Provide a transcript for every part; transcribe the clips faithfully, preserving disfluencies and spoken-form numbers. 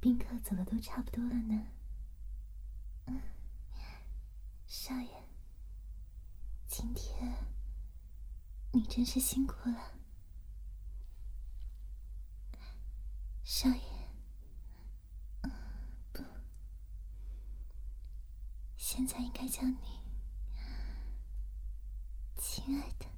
宾客走的都差不多了呢。嗯，少爷，今天你真是辛苦了。少爷，嗯，不，现在应该叫你亲爱的。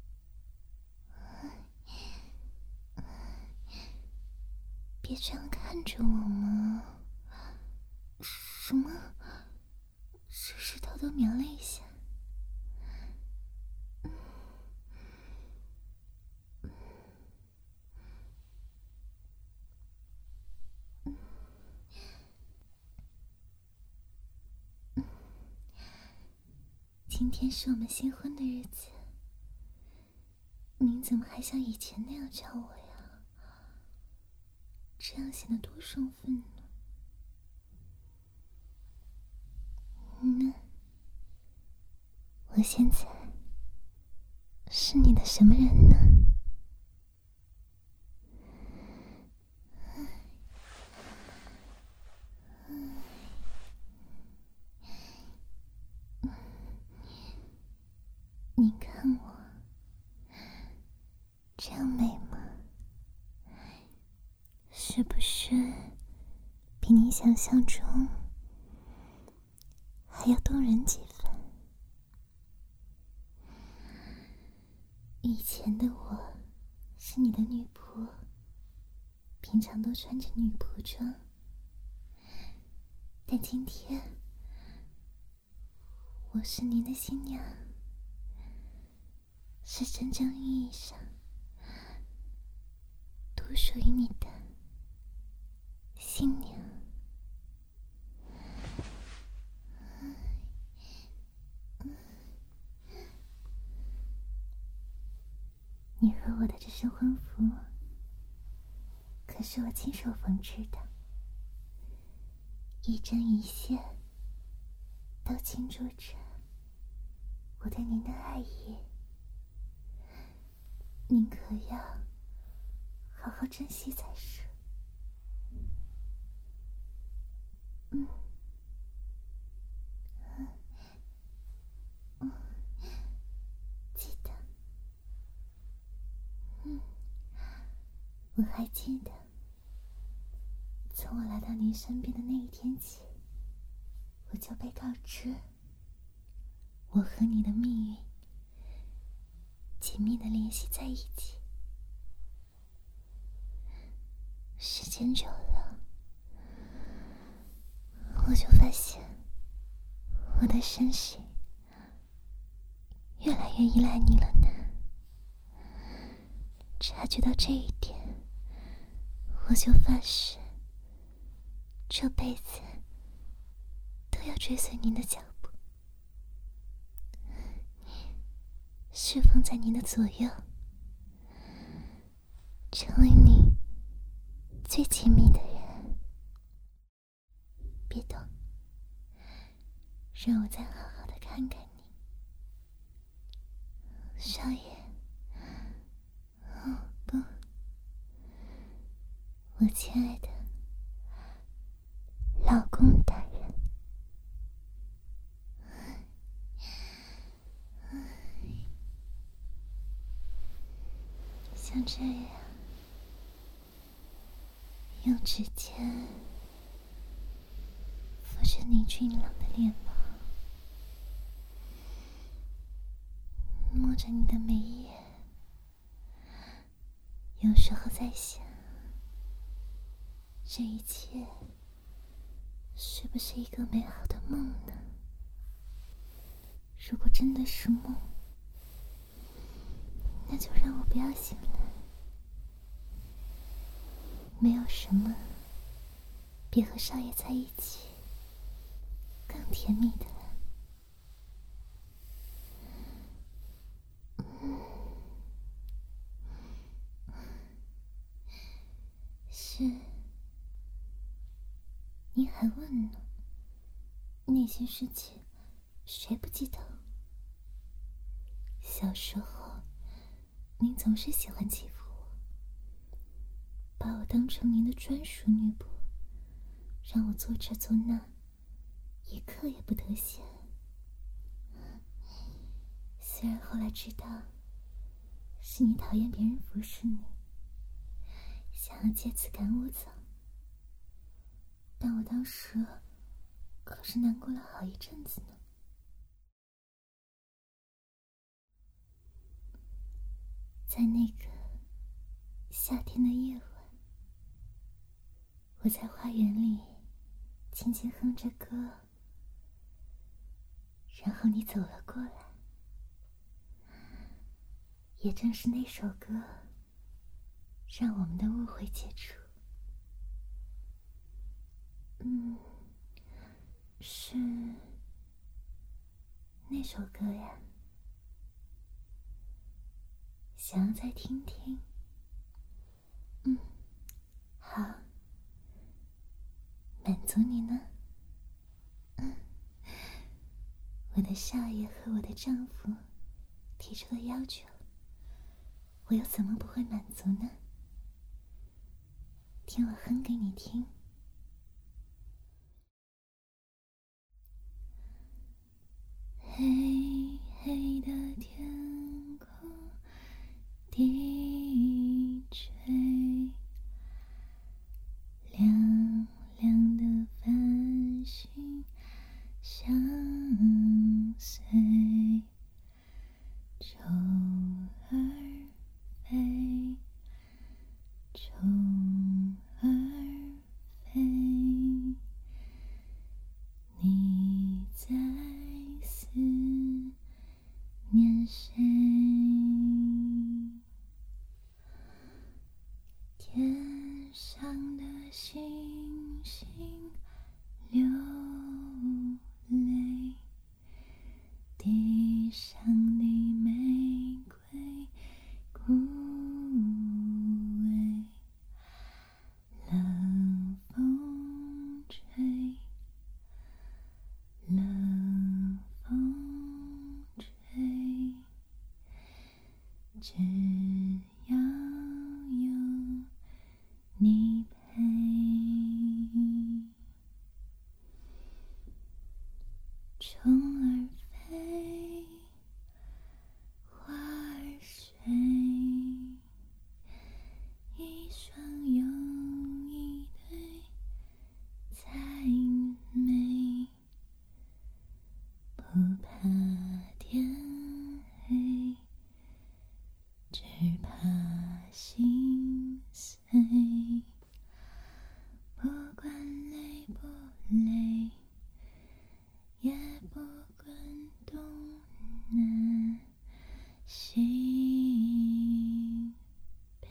别这样看着我嘛。什么？只是偷偷瞄了一下。嗯嗯嗯，今天是我们新婚的日子，您怎么还像以前那样叫我呀？这样显得多生分呢。嗯，我现在是你的什么人呢？你看我这样美吗？是不是比你想象中还要动人几分？以前的我是你的女仆，平常都穿着女仆装，但今天我是您的新娘，是真正意义上独属于你的新娘。你和我的这身婚服可是我亲手缝制的，一针一线都倾注着我对您的爱意，您可要好好珍惜才是。嗯，嗯，嗯，记得。嗯，我还记得，从我来到您身边的那一天起，我就被告知，我和你的命运紧密地联系在一起。时间久了，我就发现我的身体越来越依赖你了呢。察觉到这一点，我就发誓这辈子都要追随您的脚步，侍奉在您的左右，成为你最亲密的人。别动，让我再好好的看看你。少爷。哦，不，我亲爱的老公大人。像这样用指尖抚着你俊朗的脸庞，摸着你的眉眼，有时候在想，这一切是不是一个美好的梦呢？如果真的是梦，那就让我不要醒来。没有什么比和少爷在一起更甜蜜的了。是，您还问呢？那些事情谁不记得？小时候您总是喜欢欺负我，把我当成您的专属女仆， 让我做这做那，一刻也不得闲。虽然后来知道是你讨厌别人服侍你，想要借此赶我走，但我当时可是难过了好一阵子呢。在那个夏天的夜晚，我在花园里轻轻哼着歌，然后你走了过来。也正是那首歌让我们的误会解除。嗯，是那首歌呀，想要再听听。嗯，好，满足你呢。嗯，我的少爷和我的丈夫提出的要求，我又怎么不会满足呢？听我哼给你听。黑黑的天空低垂，亮亮的繁星相随，虫儿飞，虫儿飞，你在思念谁？天上的星星流泪，地上的玫瑰枯萎，冷风吹，冷风吹，只要有你陪。虫儿飞，花儿睡，一双又一对才美，不怕天黑，只怕心碎，不管累不累，也不管东南西北。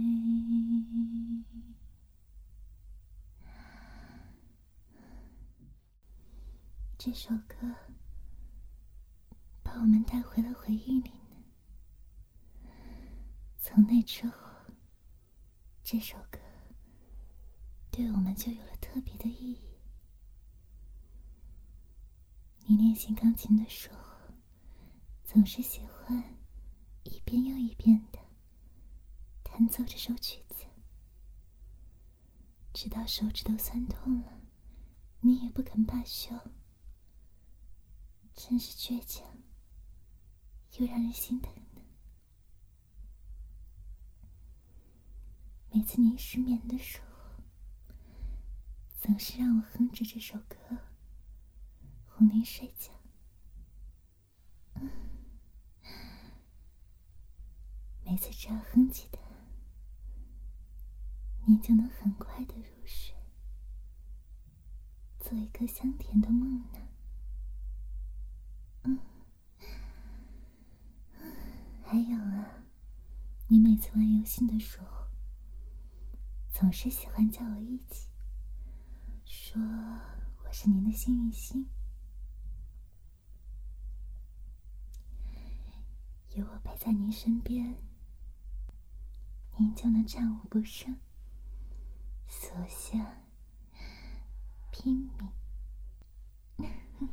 这首歌把我们带回了回忆里呢。从那之后，这首歌对我们就有了特别的意义。你练习钢琴的时候，总是喜欢一遍又一遍地弹奏这首曲子，直到手指都酸痛了，你也不肯罢休，真是倔强，又让人心疼呢。每次你失眠的时候，总是让我哼着这首歌哄您睡觉。嗯，每次只要哼起它，您就能很快的入睡，做一个香甜的梦呢。嗯，还有啊，你每次玩游戏的时候，总是喜欢叫我一起，说我是您的幸运星，有我陪在您身边，您就能战无不胜，所向披靡。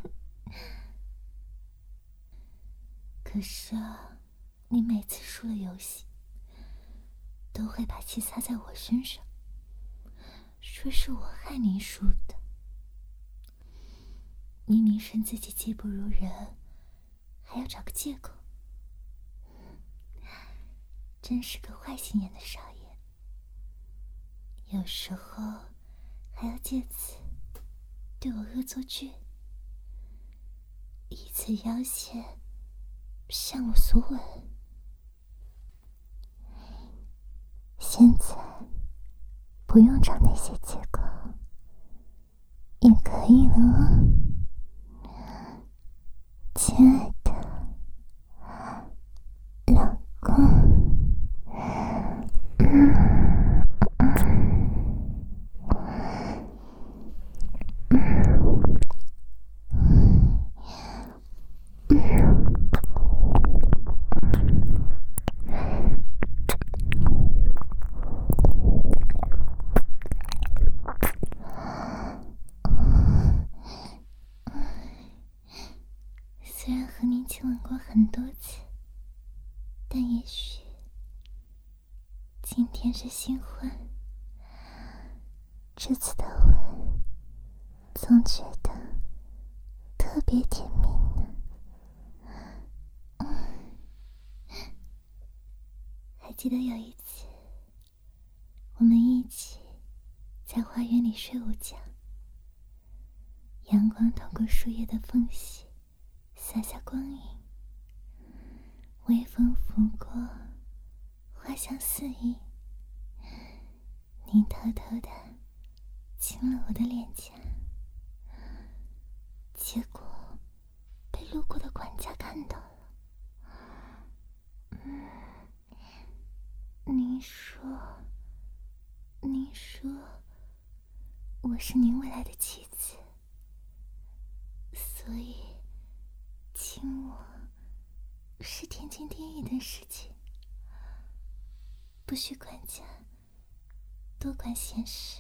可是啊，你每次输了游戏，都会把气撒在我身上，说是我害您输的。 明明生自己技不如人，还要找个借口，真是个坏心眼的少爷。有时候还要借此对我恶作剧，以此要挟向我索吻。现在不用找那些借口也可以了哦，亲爱的老公。虽然和您亲吻过很多次，但也许今天是新婚，这次的吻总觉得特别甜蜜呢。还记得有一次，我们一起在花园里睡午觉，阳光透过树叶的缝隙洒下光影，微风拂过，花香四溢。你偷偷地亲了我的脸颊，结果被路过的管家看到了。嗯，您说，您说我是您未来的妻子，所以亲我是天经地义的事情，不许管家多管闲事。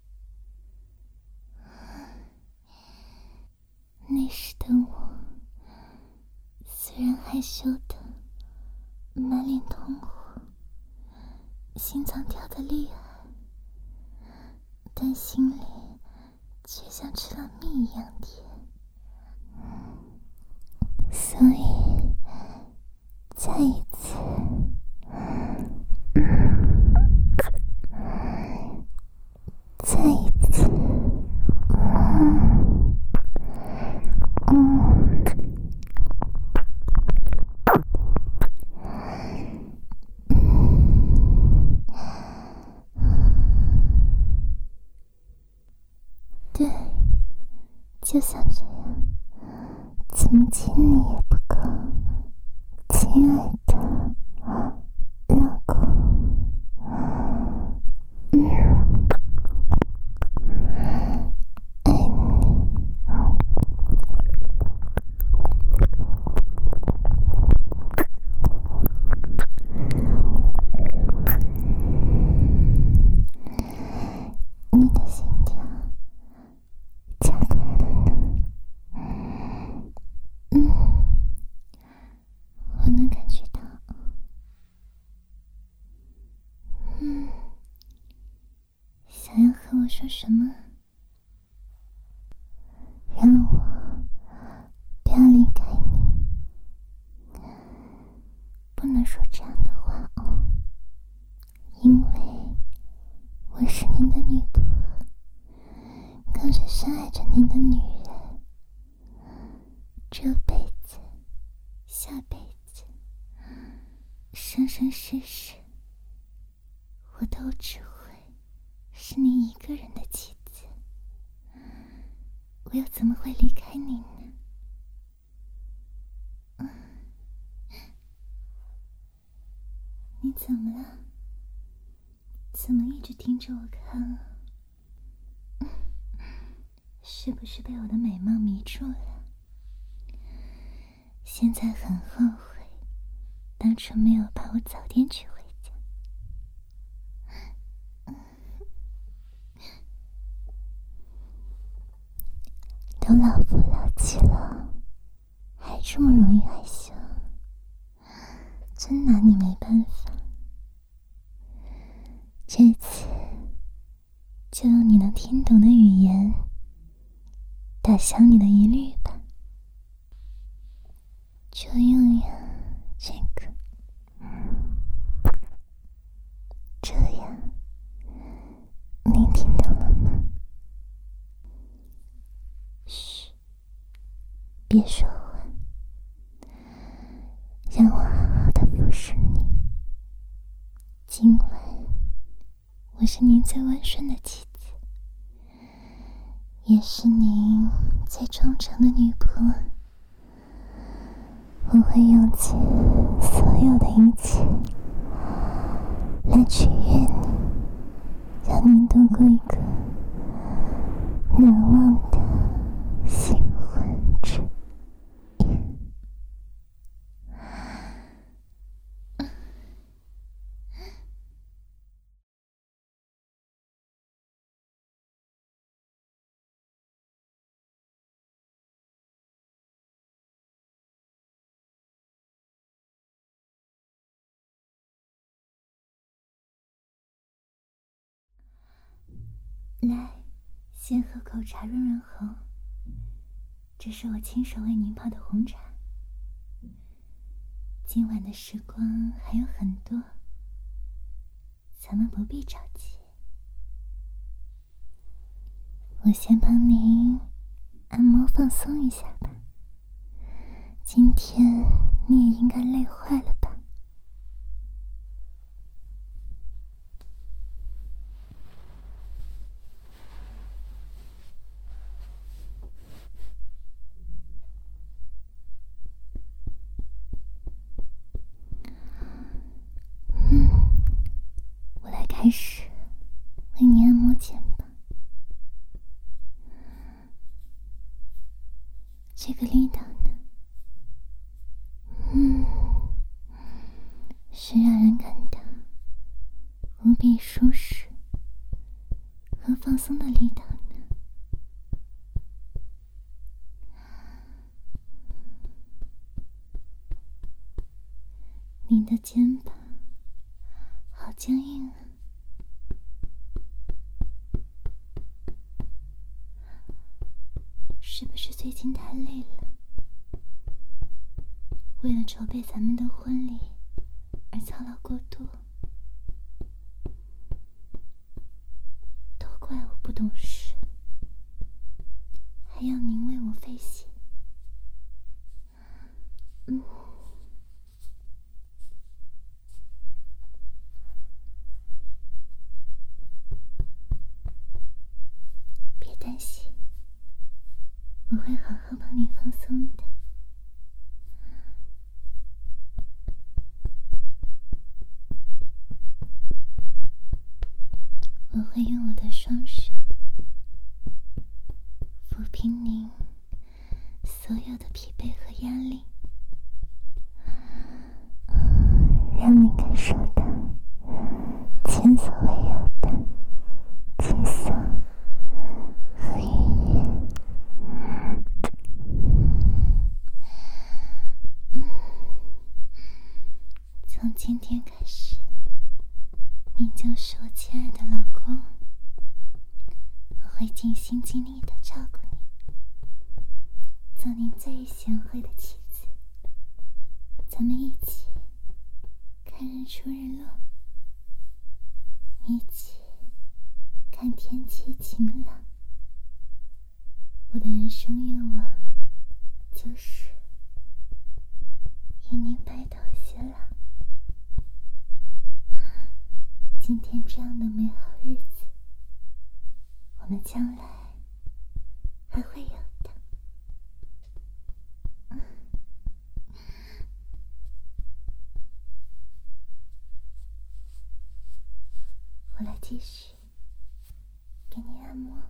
那时的我虽然害羞的满脸通红，心脏跳得厉害，但心里却像吃了蜜一样甜。所以再一次再一次对，就像这样，怎么亲你也不够，亲爱的老公。爱你。你的心跳加快了呢。嗯，我能感觉到。嗯，想要和我说什么？让我不要离开你。不能说这样的话哦，因为我是您的女仆，更是深爱着您的女人。这辈子、下辈子、生生世世，我都只会是你一个人的妻子。我又怎么会离开你呢？嗯，你怎么了？怎么一直盯着我看啊？是不是被我的美貌迷住了？现在很后悔当初没有把我早点娶回家。都老夫老妻了，还这么容易害羞，真拿你没办法。这。这次就用你能听懂的语言打消你的疑虑吧。就用呀这个，这样，你听到了吗？嘘，别说话，让我好好的服侍你。今晚，我是您最温顺的妻子，也是您最忠诚的女仆。我会用尽所有的一切来取悦你，让您度过一个难忘的新婚之夜。来，先喝口茶润润喉。这是我亲手为您泡的红茶。今晚的时光还有很多，咱们不必着急。我先帮您按摩放松一下吧。今天你也应该累坏了吧？我来开始为你按摩肩膀。这个力道呢，嗯，是让人感到无比舒适和放松的力道呢。你的肩膀好僵硬啊。是不是最近太累了？为了筹备咱们的婚礼而操劳过度，都怪我不懂事，还要您为我费心。嗯，别担心，我会好好帮你放松的。我会用我的双手抚平您所有的疲惫和压力，让你感受到前所未有的轻松和愉悦。从今天开始，你就是我亲爱的老公，我会尽心尽力的照顾你，做您最贤惠的妻子。咱们一起看日出日落，一起看天气晴朗。我的人生愿望就是与您白头偕老。今天这样的美好日子，我们将来还会有的。我来继续给你按摩。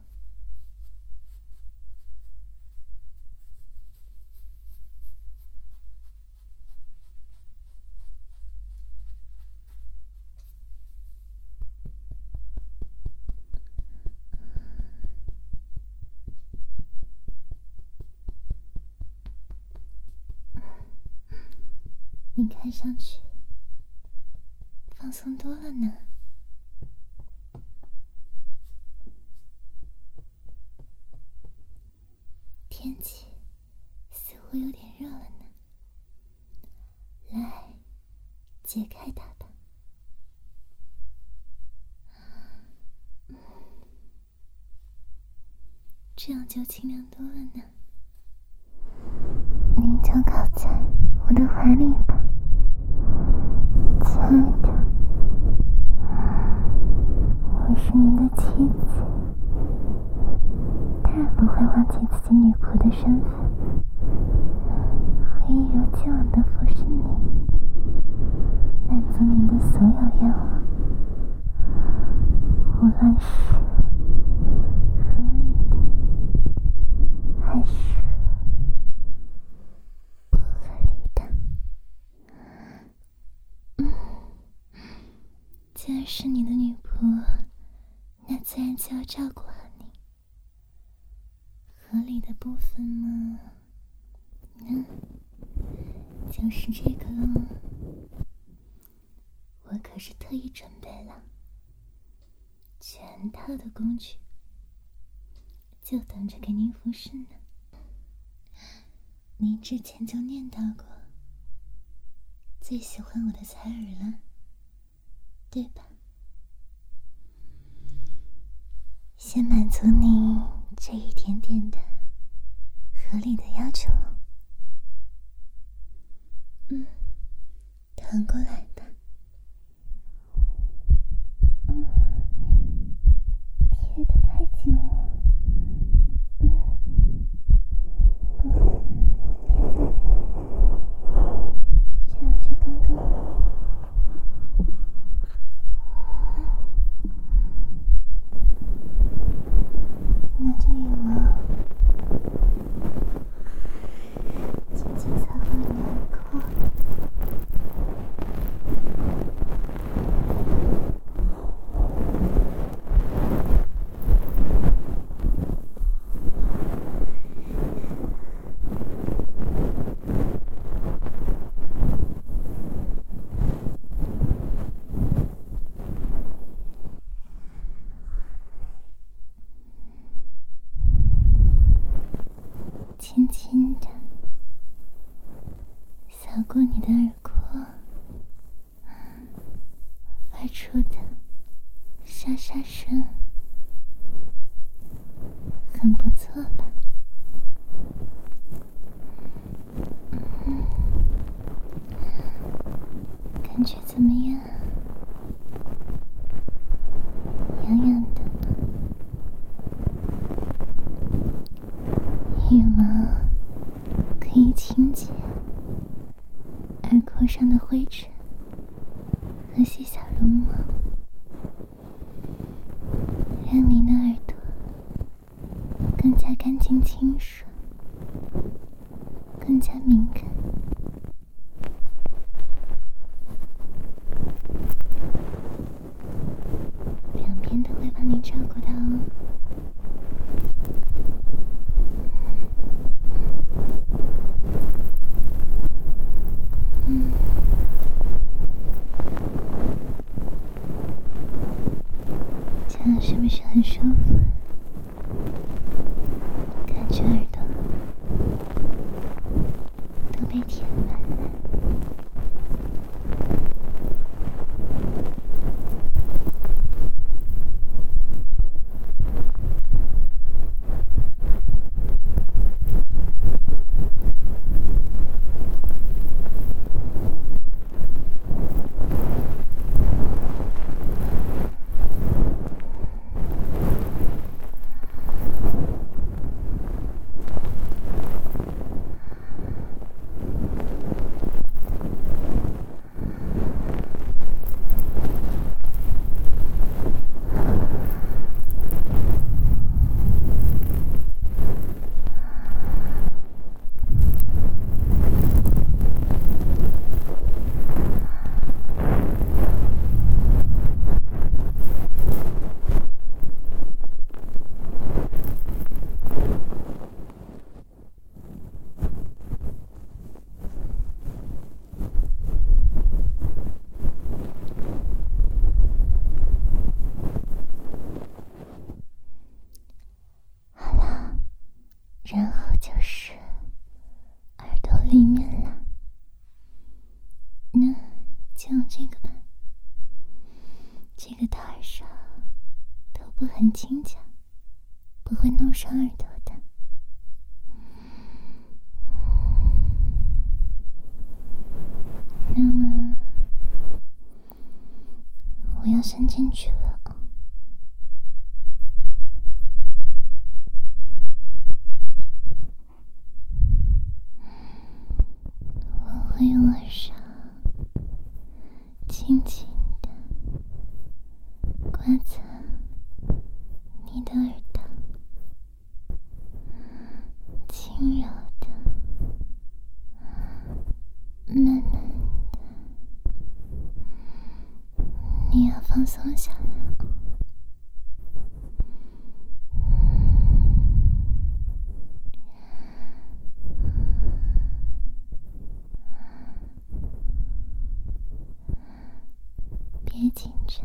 你看上去放松多了呢。 乎有点热了呢。来，解开它吧。这样就清凉多了呢。您就靠在我的怀里吧，亲爱的，我是您的妻子，当然不会忘记自己女仆的身份，会一如既往地服侍你，满足您的所有愿望，无论是合理的还是不合理的。嗯，既然是你的女仆，那自然就要照顾好你。合理的部分嘛，嗯，就是这个咯。我可是特意准备了全套的工具，就等着给您服侍呢。您之前就念叨过，最喜欢我的采耳了，对吧？先满足你这一点点的合理的要求。嗯，躺过来吧。嗯，贴得太紧了。嗯，不，别再变，这样就刚刚好。拿着羽毛轻轻擦过你的耳廓，轻轻地扫过你的耳廓，发出的沙沙声，很不错吧？嗯，感觉怎么样？痒痒的吗？羽毛可以清洁耳廓上的灰尘和细小绒毛，让您的耳朵更加干净清爽，更加敏感。两边都会帮您照顾到哦。嗯，这样是不是很舒服？感觉耳朵都被填满了。 不很轻巧，不会弄伤耳朵的。那么，我要伸进去了。我会用耳勺轻轻地刮擦你的耳朵，轻柔的，慢慢的，你要放松下来。别紧张，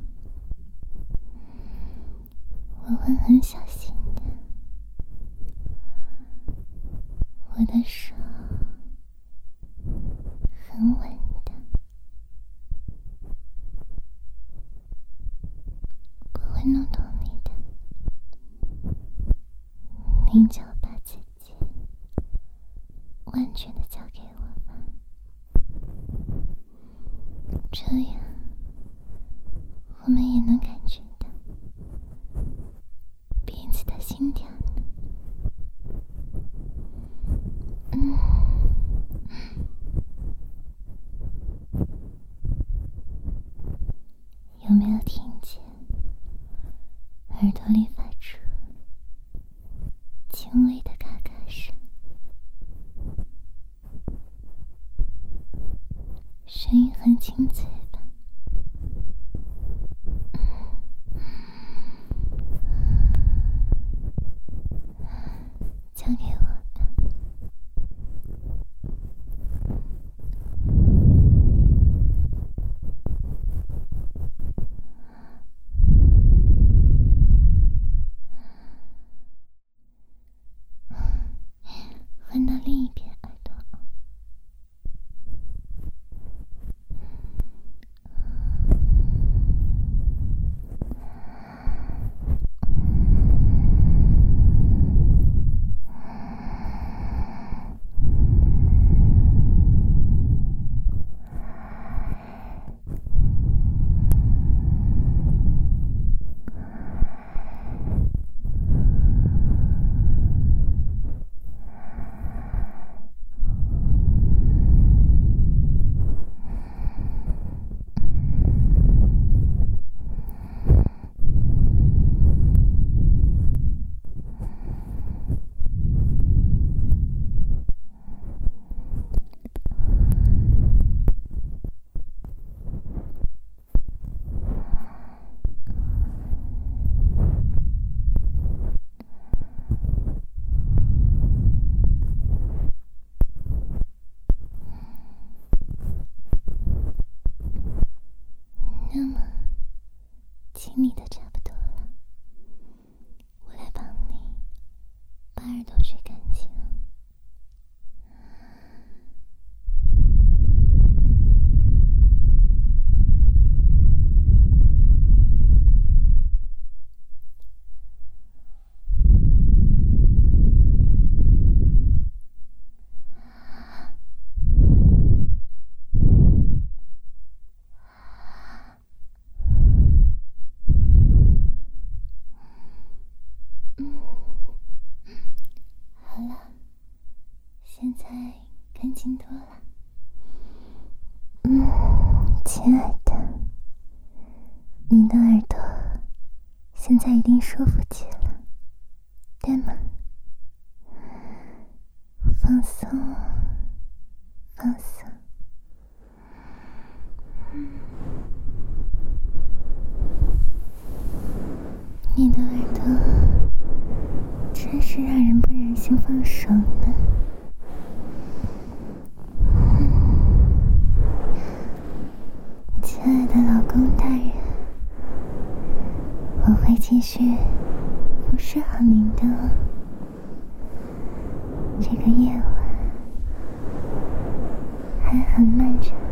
我会很小心的。我的手很稳的，不会弄痛你的。您就把自己完全的交给我吧，这样我们也能感觉到彼此的心跳呢。嗯，有没有听见耳朵里发出轻微的咔咔声？声音很清脆吧？交给我吧。换到另一边耳朵。那么，清理的差不多了，我来帮你把耳朵吹干净。好了，现在干净多了。嗯，亲爱的，你的耳朵现在一定舒服极了，对吗？放松，放松。你的耳朵真是让人不忍心放手呢。亲爱的老公大人，我会继续服侍好您的哦。这个夜晚还很漫长。